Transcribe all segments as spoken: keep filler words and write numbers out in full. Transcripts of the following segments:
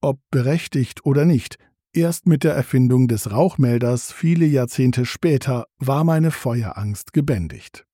ob berechtigt oder nicht. Erst mit der Erfindung des Rauchmelders viele Jahrzehnte später war meine Feuerangst gebändigt.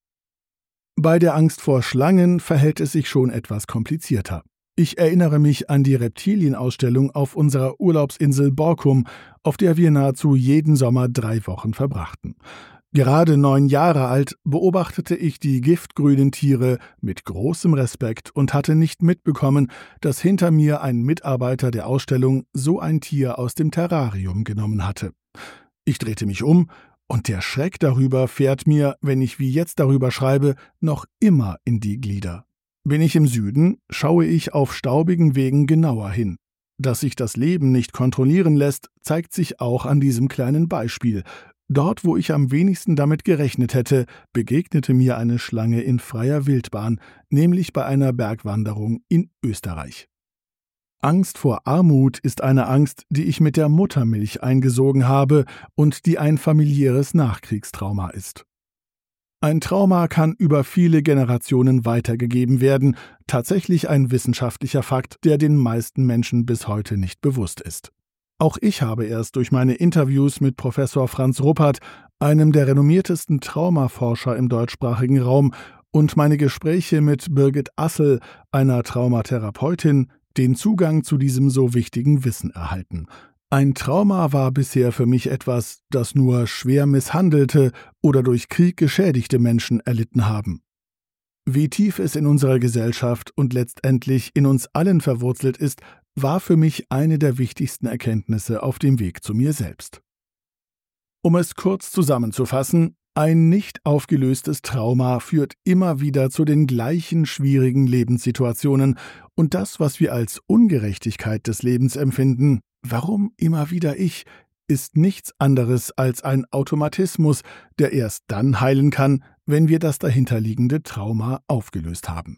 Bei der Angst vor Schlangen verhält es sich schon etwas komplizierter. Ich erinnere mich an die Reptilienausstellung auf unserer Urlaubsinsel Borkum, auf der wir nahezu jeden Sommer drei Wochen verbrachten. Gerade neun Jahre alt beobachtete ich die giftgrünen Tiere mit großem Respekt und hatte nicht mitbekommen, dass hinter mir ein Mitarbeiter der Ausstellung so ein Tier aus dem Terrarium genommen hatte. Ich drehte mich um, und der Schreck darüber fährt mir, wenn ich wie jetzt darüber schreibe, noch immer in die Glieder. Bin ich im Süden, schaue ich auf staubigen Wegen genauer hin. Dass sich das Leben nicht kontrollieren lässt, zeigt sich auch an diesem kleinen Beispiel. Dort, wo ich am wenigsten damit gerechnet hätte, begegnete mir eine Schlange in freier Wildbahn, nämlich bei einer Bergwanderung in Österreich. Angst vor Armut ist eine Angst, die ich mit der Muttermilch eingesogen habe und die ein familiäres Nachkriegstrauma ist. Ein Trauma kann über viele Generationen weitergegeben werden, tatsächlich ein wissenschaftlicher Fakt, der den meisten Menschen bis heute nicht bewusst ist. Auch ich habe erst durch meine Interviews mit Professor Franz Ruppert, einem der renommiertesten Traumaforscher im deutschsprachigen Raum, und meine Gespräche mit Birgit Assel, einer Traumatherapeutin, den Zugang zu diesem so wichtigen Wissen erhalten. Ein Trauma war bisher für mich etwas, das nur schwer misshandelte oder durch Krieg geschädigte Menschen erlitten haben. Wie tief es in unserer Gesellschaft und letztendlich in uns allen verwurzelt ist, war für mich eine der wichtigsten Erkenntnisse auf dem Weg zu mir selbst. Um es kurz zusammenzufassen, ein nicht aufgelöstes Trauma führt immer wieder zu den gleichen schwierigen Lebenssituationen, und das, was wir als Ungerechtigkeit des Lebens empfinden, warum immer wieder ich, ist nichts anderes als ein Automatismus, der erst dann heilen kann, wenn wir das dahinterliegende Trauma aufgelöst haben.